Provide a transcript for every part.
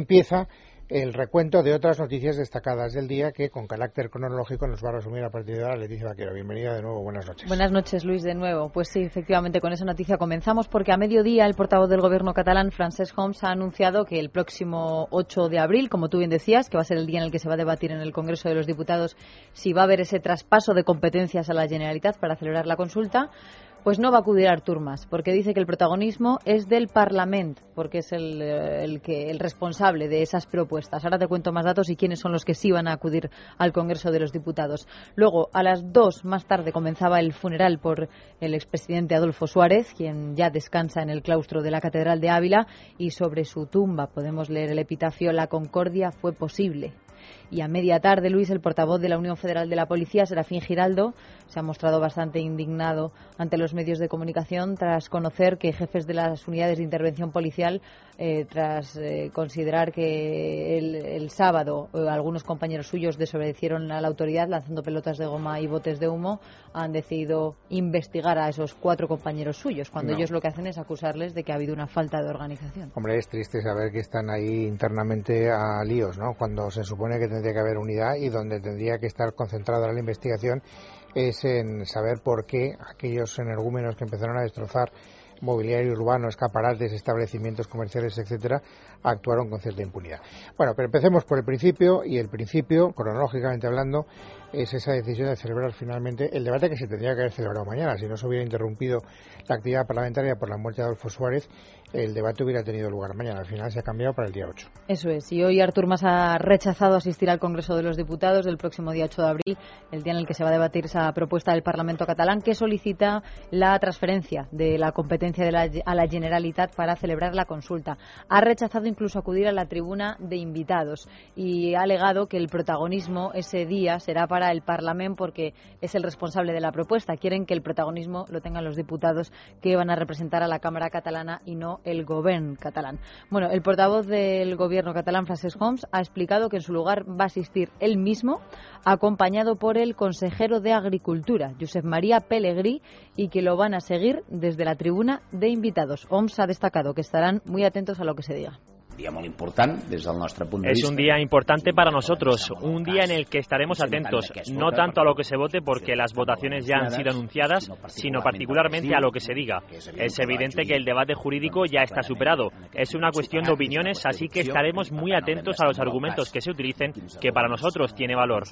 Empieza el recuento de otras noticias destacadas del día que con carácter cronológico nos va a resumir a partir de ahora Leticia Vaquero. Bienvenida de nuevo, buenas noches. Buenas noches, Luis, de nuevo. Pues sí, efectivamente, con esa noticia comenzamos porque a mediodía el portavoz del gobierno catalán, Francesc Homs, ha anunciado que el próximo 8 de abril, como tú bien decías, que va a ser el día en el que se va a debatir en el Congreso de los Diputados si va a haber ese traspaso de competencias a la Generalitat para celebrar la consulta, pues no va a acudir Artur Mas, porque dice que el protagonismo es del Parlament, porque es el responsable de esas propuestas. Ahora te cuento más datos y quiénes son los que sí van a acudir al Congreso de los Diputados. Luego, a las 2 más tarde, comenzaba el funeral por el expresidente Adolfo Suárez, quien ya descansa en el claustro de la Catedral de Ávila, y sobre su tumba podemos leer el epitafio: «La concordia fue posible». Y a media tarde, Luis, el portavoz de la Unión Federal de la Policía, Serafín Giraldo, se ha mostrado bastante indignado ante los medios de comunicación tras conocer que jefes de las unidades de intervención policial, tras considerar que el sábado algunos compañeros suyos desobedecieron a la autoridad lanzando pelotas de goma y botes de humo, han decidido investigar a esos 4 compañeros suyos, cuando ellos lo que hacen es acusarles de que ha habido una falta de organización. Hombre, es triste saber que están ahí internamente a líos, ¿no? Cuando se supone que tendría que haber unidad y donde tendría que estar concentrada la investigación es en saber por qué aquellos energúmenos que empezaron a destrozar mobiliario urbano, escaparates, establecimientos comerciales, etcétera, actuaron con cierta impunidad. Bueno, pero empecemos por el principio, y el principio, cronológicamente hablando, es esa decisión de celebrar finalmente el debate que se tendría que haber celebrado mañana. Si no se hubiera interrumpido la actividad parlamentaria por la muerte de Adolfo Suárez, el debate hubiera tenido lugar mañana. Al final se ha cambiado para el día 8. Eso es. Y hoy Artur Mas ha rechazado asistir al Congreso de los Diputados del próximo día 8 de abril, el día en el que se va a debatir esa propuesta del Parlamento catalán que solicita la transferencia de la competencia a la Generalitat para celebrar la consulta. Ha rechazado incluso acudir a la tribuna de invitados y ha alegado que el protagonismo ese día será para el Parlament porque es el responsable de la propuesta. Quieren que el protagonismo lo tengan los diputados que van a representar a la Cámara catalana y no el Govern catalán. Bueno, el portavoz del gobierno catalán, Francesc Homs, ha explicado que en su lugar va a asistir él mismo, acompañado por el consejero de Agricultura, Josep María Pelegrí, y que lo van a seguir desde la tribuna de invitados. Homs ha destacado que estarán muy atentos a lo que se diga. Es un día importante para nosotros, un día en el que estaremos atentos, no tanto a lo que se vote porque las votaciones ya han sido anunciadas, sino particularmente a lo que se diga. Es evidente que el debate jurídico ya está superado, es una cuestión de opiniones, así que estaremos muy atentos a los argumentos que se utilicen, que para nosotros tiene valor.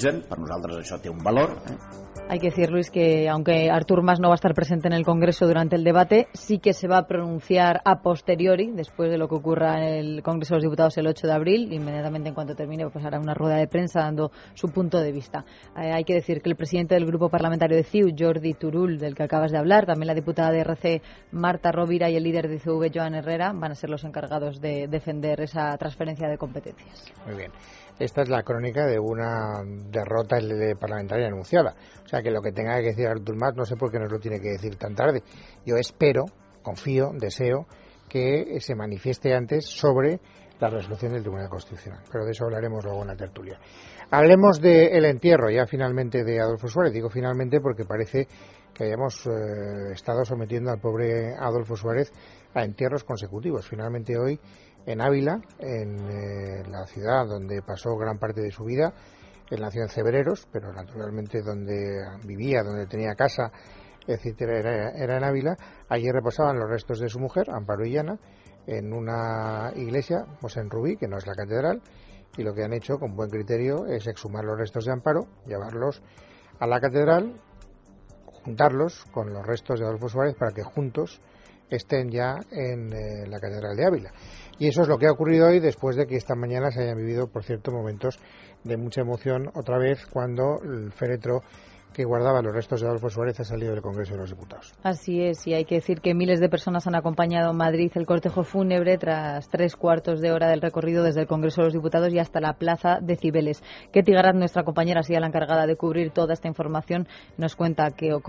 Hay que decir, Luis, que aunque Artur Mas no va a estar presente en el Congreso durante el debate, sí que se va a pronunciar a posteriori, después de lo que ocurra en el Congreso de los Diputados el 8 de abril. Inmediatamente en cuanto termine, pues hará una rueda de prensa dando su punto de vista. Hay que decir que el presidente del Grupo Parlamentario de CiU, Jordi Turull, del que acabas de hablar, también la diputada de RC, Marta Rovira, y el líder de ICV, Joan Herrera, van a ser los encargados de defender esa transferencia de competencias. Muy bien. Esta es la crónica de una derrota parlamentaria anunciada. O sea que lo que tenga que decir Artur Mas no sé por qué nos lo tiene que decir tan tarde. Yo espero, confío, deseo que se manifieste antes sobre la resolución del Tribunal Constitucional. Pero de eso hablaremos luego en la tertulia. Hablemos del entierro ya finalmente de Adolfo Suárez. Digo finalmente porque parece que hayamos estado sometiendo al pobre Adolfo Suárez a entierros consecutivos. Finalmente hoy en Ávila, en la ciudad donde pasó gran parte de su vida. Él nació en Cebreros, pero naturalmente donde vivía, donde tenía casa, etcétera, era en Ávila. Allí reposaban los restos de su mujer, Amparo Illana, en una iglesia, pues en Rubí, que no es la catedral, y lo que han hecho con buen criterio es exhumar los restos de Amparo, llevarlos a la catedral, juntarlos con los restos de Adolfo Suárez para que juntos estén ya en la catedral de Ávila. Y eso es lo que ha ocurrido hoy, después de que esta mañana se hayan vivido, por cierto, momentos de mucha emoción otra vez cuando el féretro que guardaba los restos de Adolfo Suárez ha salido del Congreso de los Diputados. Así es, y hay que decir que miles de personas han acompañado en Madrid el cortejo fúnebre tras 3/4 de hora del recorrido desde el Congreso de los Diputados y hasta la Plaza de Cibeles. Ketty Garat, nuestra compañera, ha sido la encargada de cubrir toda esta información, nos cuenta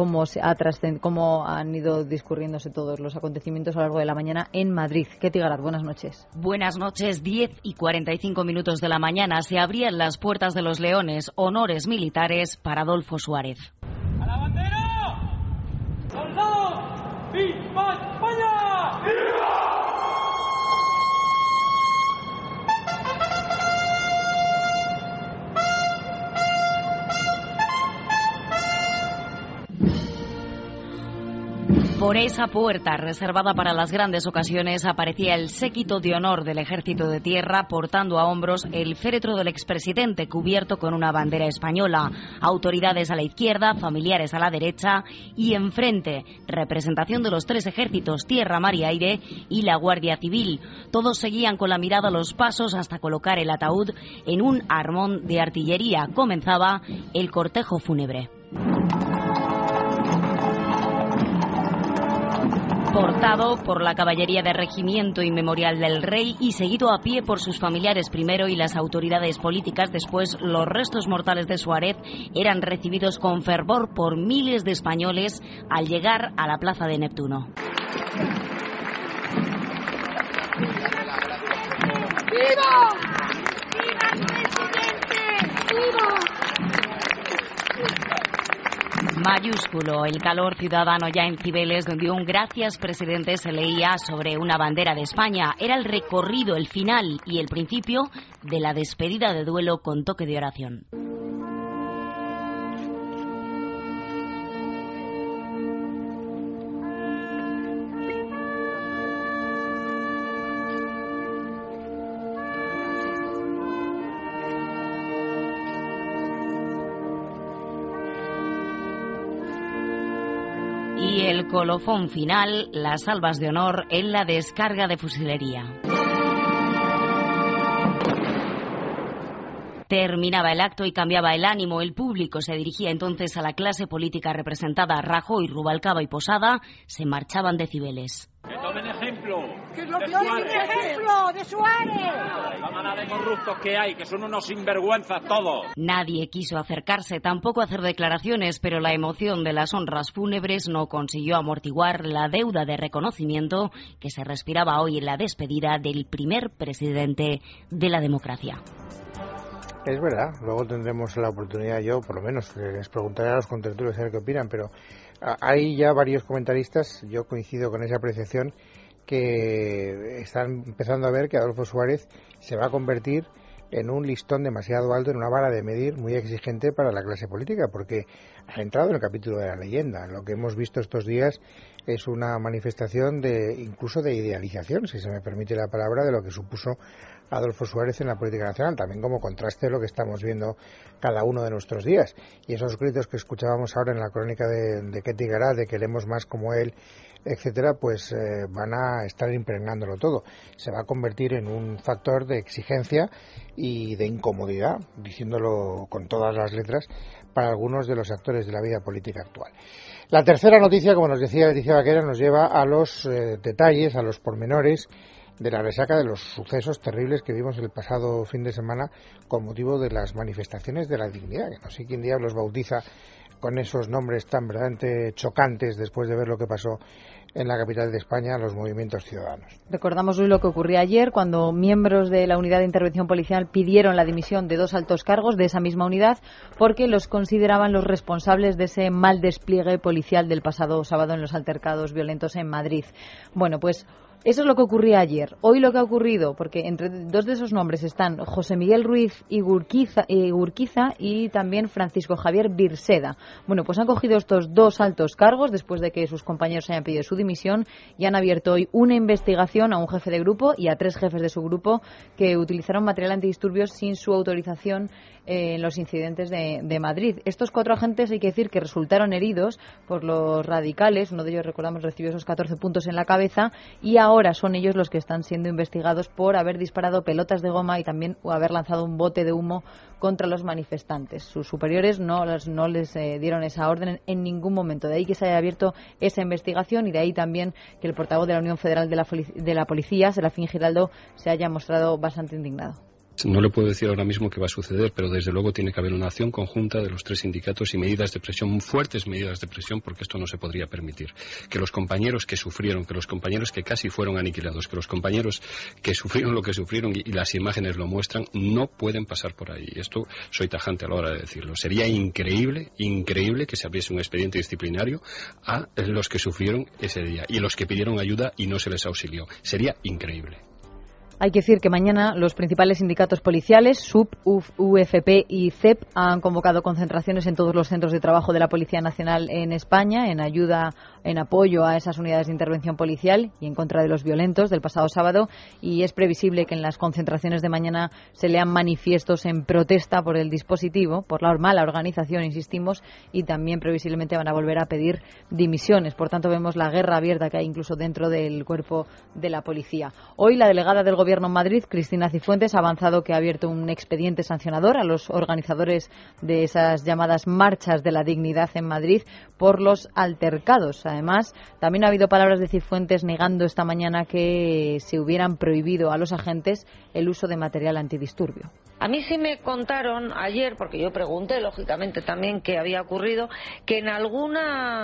cómo han ido discurriéndose todos los acontecimientos a lo largo de la mañana en Madrid. Ketty Garat, buenas noches. Buenas noches. 10:45 de la mañana se abrían las puertas de los Leones, honores militares para Adolfo Suárez. ¡A la bandera! ¡Soldados! ¡Viva España! ¡Viva! Por esa puerta, reservada para las grandes ocasiones, aparecía el séquito de honor del Ejército de Tierra, portando a hombros el féretro del expresidente cubierto con una bandera española. Autoridades a la izquierda, familiares a la derecha y enfrente, representación de los tres ejércitos, tierra, mar y aire, y la Guardia Civil. Todos seguían con la mirada los pasos hasta colocar el ataúd en un armón de artillería. Comenzaba el cortejo fúnebre. Portado por la caballería de regimiento y memorial del rey y seguido a pie por sus familiares primero y las autoridades políticas después, los restos mortales de Suárez eran recibidos con fervor por miles de españoles al llegar a la plaza de Neptuno. ¡Viva! ¡Viva el presidente! ¡Viva! Mayúsculo el calor ciudadano ya en Cibeles, donde un gracias presidente se leía sobre una bandera de España. Era el recorrido, el final y el principio de la despedida de duelo con toque de oración. Y el colofón final, las salvas de honor en la descarga de fusilería. Terminaba el acto y cambiaba el ánimo. El público se dirigía entonces a la clase política representada. Rajoy, Rubalcaba y Posada se marchaban de Cibeles. Que tomen ejemplo. ¡Que es lo peor de ejemplo de Suárez! La manada de corruptos que hay, que son unos sinvergüenzas todos. Nadie quiso acercarse, tampoco hacer declaraciones, pero la emoción de las honras fúnebres no consiguió amortiguar la deuda de reconocimiento que se respiraba hoy en la despedida del primer presidente de la democracia. Es verdad, luego tendremos la oportunidad, yo por lo menos, les preguntaré a los contertulios a ver qué opinan, pero hay ya varios comentaristas, yo coincido con esa apreciación, que están empezando a ver que Adolfo Suárez se va a convertir en un listón demasiado alto, en una vara de medir muy exigente para la clase política, porque ha entrado en el capítulo de la leyenda. Lo que hemos visto estos días es una manifestación incluso de idealización, si se me permite la palabra, de lo que supuso Adolfo Suárez en la política nacional, también como contraste de lo que estamos viendo cada uno de nuestros días. Y esos gritos que escuchábamos ahora en la crónica de Ketty Garat, de queremos más como él, etcétera, pues van a estar impregnándolo todo. Se va a convertir en un factor de exigencia y de incomodidad, diciéndolo con todas las letras, para algunos de los actores de la vida política actual. La tercera noticia, como nos decía Leticia Vaquera, nos lleva a los detalles, a los pormenores de la resaca de los sucesos terribles que vimos el pasado fin de semana con motivo de las manifestaciones de la dignidad, que no sé quién diablos bautiza con esos nombres tan verdaderamente chocantes después de ver lo que pasó en la capital de España, los movimientos ciudadanos. Recordamos hoy lo que ocurrió ayer cuando miembros de la unidad de intervención policial pidieron la dimisión de 2 altos cargos de esa misma unidad porque los consideraban los responsables de ese mal despliegue policial del pasado sábado en los altercados violentos en Madrid. Bueno, pues eso es lo que ocurría ayer. Hoy lo que ha ocurrido, porque entre 2 de esos nombres están José Miguel Ruiz Gurquiza y también Francisco Javier Virseda. Bueno, pues han cogido estos 2 altos cargos después de que sus compañeros hayan pedido su dimisión y han abierto hoy una investigación a un jefe de grupo y a 3 jefes de su grupo que utilizaron material antidisturbios sin su autorización en los incidentes de Madrid. Estos 4 agentes, hay que decir que resultaron heridos por los radicales. Uno de ellos, recordamos, recibió esos 14 puntos en la cabeza y ahora son ellos los que están siendo investigados por haber disparado pelotas de goma y también haber lanzado un bote de humo contra los manifestantes. Sus superiores no les dieron esa orden en ningún momento. De ahí que se haya abierto esa investigación y de ahí también que el portavoz de la Unión Federal de la Policía, Serafín Giraldo, se haya mostrado bastante indignado. No le puedo decir ahora mismo qué va a suceder, pero desde luego tiene que haber una acción conjunta de los 3 sindicatos y medidas de presión, fuertes medidas de presión, porque esto no se podría permitir. Que los compañeros que sufrieron, que los compañeros que casi fueron aniquilados, que los compañeros que sufrieron lo que sufrieron y las imágenes lo muestran, no pueden pasar por ahí. Esto soy tajante a la hora de decirlo. Sería increíble que se abriese un expediente disciplinario a los que sufrieron ese día y los que pidieron ayuda y no se les auxilió. Sería increíble. Hay que decir que mañana los principales sindicatos policiales, SUB, UFP y CEP, han convocado concentraciones en todos los centros de trabajo de la Policía Nacional en España en apoyo a esas unidades de intervención policial y en contra de los violentos del pasado sábado, y es previsible que en las concentraciones de mañana se lean manifiestos en protesta por el dispositivo, por la mala organización, insistimos, y también previsiblemente van a volver a pedir dimisiones. Por tanto, vemos la guerra abierta que hay incluso dentro del cuerpo de la policía. Hoy la delegada del Gobierno en Madrid, Cristina Cifuentes, ha avanzado que ha abierto un expediente sancionador a los organizadores de esas llamadas marchas de la dignidad en Madrid por los altercados. Además, también ha habido palabras de Cifuentes negando esta mañana que se hubieran prohibido a los agentes el uso de material antidisturbio. A mí sí me contaron ayer, porque yo pregunté lógicamente también qué había ocurrido, que en algún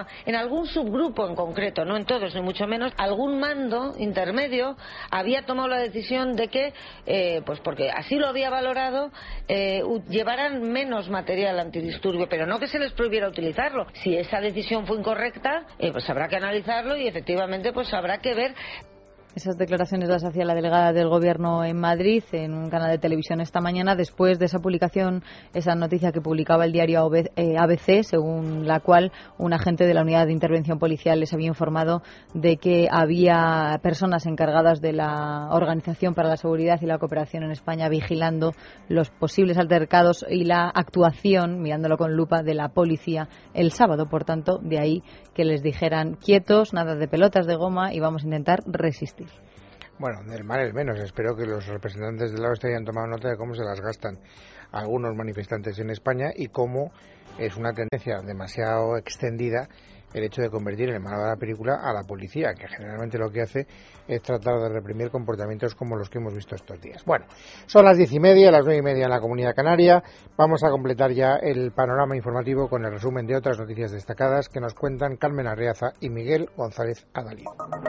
subgrupo en concreto, no en todos ni mucho menos, algún mando intermedio había tomado la decisión de que, pues porque así lo había valorado, llevaran menos material antidisturbio, pero no que se les prohibiera utilizarlo. Si esa decisión fue incorrecta, pues habrá que analizarlo y efectivamente pues habrá que ver. Esas declaraciones las hacía la delegada del Gobierno en Madrid en un canal de televisión esta mañana, después de esa publicación, esa noticia que publicaba el diario ABC, según la cual un agente de la Unidad de Intervención Policial les había informado de que había personas encargadas de la Organización para la Seguridad y la Cooperación en España vigilando los posibles altercados y la actuación, mirándolo con lupa, de la policía el sábado. Por tanto, de ahí que les dijeran quietos, nada de pelotas de goma y vamos a intentar resistir. Bueno, del mal es menos. Espero que los representantes del oeste hayan tomado nota de cómo se las gastan algunos manifestantes en España y cómo es una tendencia demasiado extendida el hecho de convertir en el malo de la película a la policía, que generalmente lo que hace es tratar de reprimir comportamientos como los que hemos visto estos días. Bueno, son las 10:30, las 9:30 en la Comunidad Canaria. Vamos a completar ya el panorama informativo con el resumen de otras noticias destacadas que nos cuentan Carmen Arreaza y Miguel González Adalid.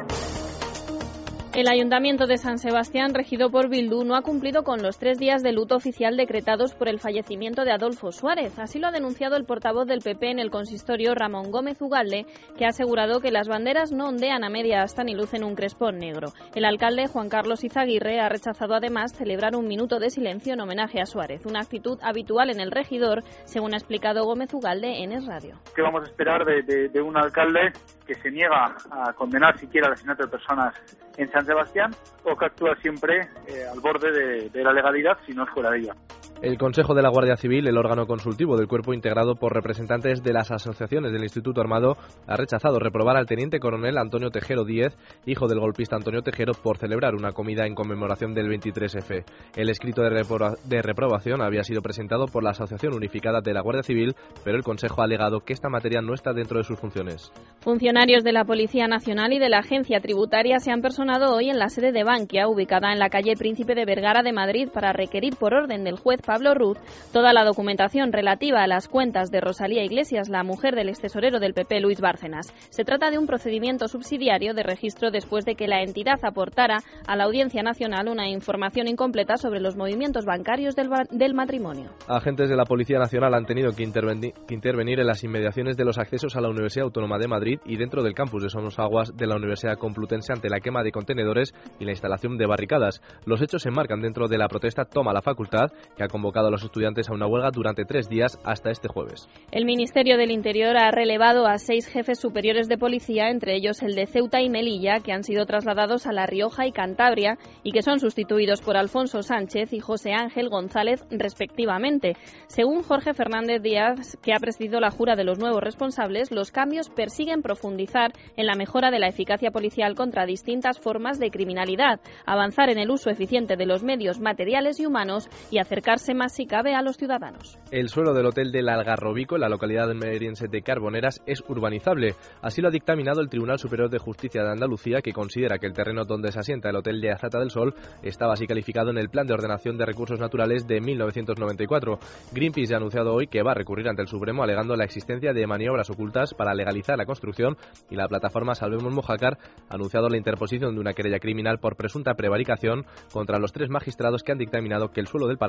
El Ayuntamiento de San Sebastián, regido por Bildu, no ha cumplido con los 3 días de luto oficial decretados por el fallecimiento de Adolfo Suárez. Así lo ha denunciado el portavoz del PP en el consistorio, Ramón Gómez Ugalde, que ha asegurado que las banderas no ondean a media asta ni lucen un crespón negro. El alcalde, Juan Carlos Izaguirre, ha rechazado además celebrar un minuto de silencio en homenaje a Suárez, una actitud habitual en el regidor, según ha explicado Gómez Ugalde en Es Radio. ¿Qué vamos a esperar de un alcalde que se niega a condenar siquiera el asesinato de personas en San Sebastián o que actúa siempre al borde de la legalidad si no es fuera de ella? El Consejo de la Guardia Civil, el órgano consultivo del cuerpo integrado por representantes de las asociaciones del Instituto Armado, ha rechazado reprobar al teniente coronel Antonio Tejero Díez, hijo del golpista Antonio Tejero, por celebrar una comida en conmemoración del 23F. El escrito de reprobación había sido presentado por la Asociación Unificada de la Guardia Civil, pero el Consejo ha alegado que esta materia no está dentro de sus funciones. Funcionarios de la Policía Nacional y de la Agencia Tributaria se han personado hoy en la sede de Bankia, ubicada en la calle Príncipe de Vergara de Madrid, para requerir por orden del juez Pablo Ruz toda la documentación relativa a las cuentas de Rosalía Iglesias, la mujer del extesorero del PP Luis Bárcenas. Se trata de un procedimiento subsidiario de registro después de que la entidad aportara a la Audiencia Nacional una información incompleta sobre los movimientos bancarios del matrimonio. Agentes de la Policía Nacional han tenido que intervenir en las inmediaciones de los accesos a la Universidad Autónoma de Madrid y dentro del campus de Somosaguas de la Universidad Complutense ante la quema de contenedores y la instalación de barricadas. Los hechos se enmarcan dentro de la protesta Toma la Facultad, que ha convocado a los estudiantes a una huelga durante 3 días hasta este jueves. El Ministerio del Interior ha relevado a 6 jefes superiores de policía, entre ellos el de Ceuta y Melilla, que han sido trasladados a La Rioja y Cantabria y que son sustituidos por Alfonso Sánchez y José Ángel González, respectivamente. Según Jorge Fernández Díaz, que ha presidido la jura de los nuevos responsables, los cambios persiguen profundizar en la mejora de la eficacia policial contra distintas formas de criminalidad, avanzar en el uso eficiente de los medios materiales y humanos y acercarse más si cabe a los ciudadanos. El suelo del hotel del Algarrobico, en la localidad meriense de Carboneras, es urbanizable. Así lo ha dictaminado el Tribunal Superior de Justicia de Andalucía, que considera que el terreno donde se asienta el hotel de Azata del Sol estaba así calificado en el Plan de Ordenación de Recursos Naturales de 1994. Greenpeace ha anunciado hoy que va a recurrir ante el Supremo alegando la existencia de maniobras ocultas para legalizar la construcción, y la plataforma Salvemos Mojácar ha anunciado la interposición de una querella criminal por presunta prevaricación contra los 3 magistrados que han dictaminado que el suelo del paraje es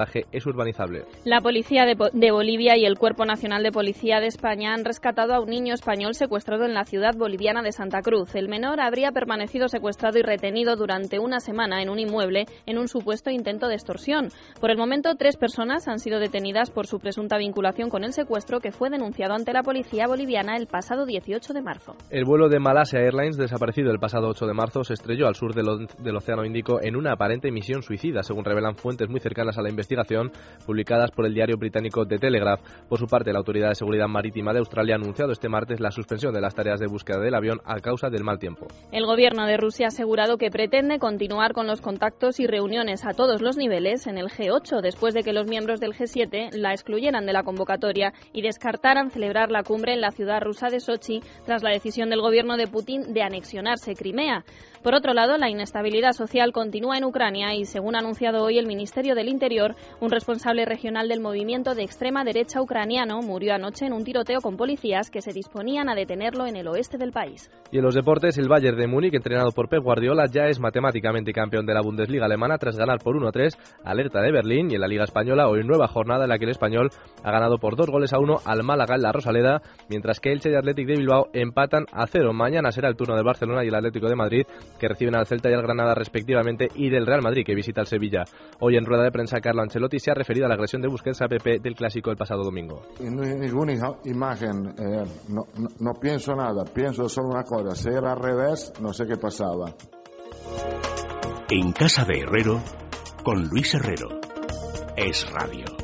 es urbanizable. La policía de Bolivia y el Cuerpo Nacional de Policía de España han rescatado a un niño español secuestrado en la ciudad boliviana de Santa Cruz. El menor habría permanecido secuestrado y retenido durante una semana en un inmueble en un supuesto intento de extorsión. Por el momento, 3 personas han sido detenidas por su presunta vinculación con el secuestro, que fue denunciado ante la policía boliviana el pasado 18 de marzo. El vuelo de Malasia Airlines, desaparecido el pasado 8 de marzo, se estrelló al sur del Océano Índico en una aparente misión suicida, según revelan fuentes muy cercanas a la investigación, publicadas por el diario británico The Telegraph. Por su parte, la Autoridad de Seguridad Marítima de Australia ha anunciado este martes la suspensión de las tareas de búsqueda del avión a causa del mal tiempo. El gobierno de Rusia ha asegurado que pretende continuar con los contactos y reuniones a todos los niveles en el G8, después de que los miembros del G7 la excluyeran de la convocatoria y descartaran celebrar la cumbre en la ciudad rusa de Sochi tras la decisión del gobierno de Putin de anexionarse Crimea. Por otro lado, la inestabilidad social continúa en Ucrania y, según ha anunciado hoy el Ministerio del Interior, un responsable regional del movimiento de extrema derecha ucraniano murió anoche en un tiroteo con policías que se disponían a detenerlo en el oeste del país. Y en los deportes, el Bayern de Múnich, entrenado por Pep Guardiola, ya es matemáticamente campeón de la Bundesliga alemana tras ganar por 1-3 al Hertha de Berlín, y en la Liga Española hoy nueva jornada en la que el español ha ganado por 2-1 al Málaga en la Rosaleda, mientras que Elche y Athletic de Bilbao empatan a 0. Mañana será el turno del Barcelona y el Atlético de Madrid, que reciben al Celta y al Granada respectivamente, y del Real Madrid, que visita al Sevilla. Hoy en rueda de prensa, Carlo Ancelotti se ha referido a la agresión de Busquets a Pepe del Clásico el pasado domingo. En ninguna imagen no pienso nada, pienso solo una cosa: si era al revés, no sé qué pasaba. En casa de Herrero, con Luis Herrero. Es Radio.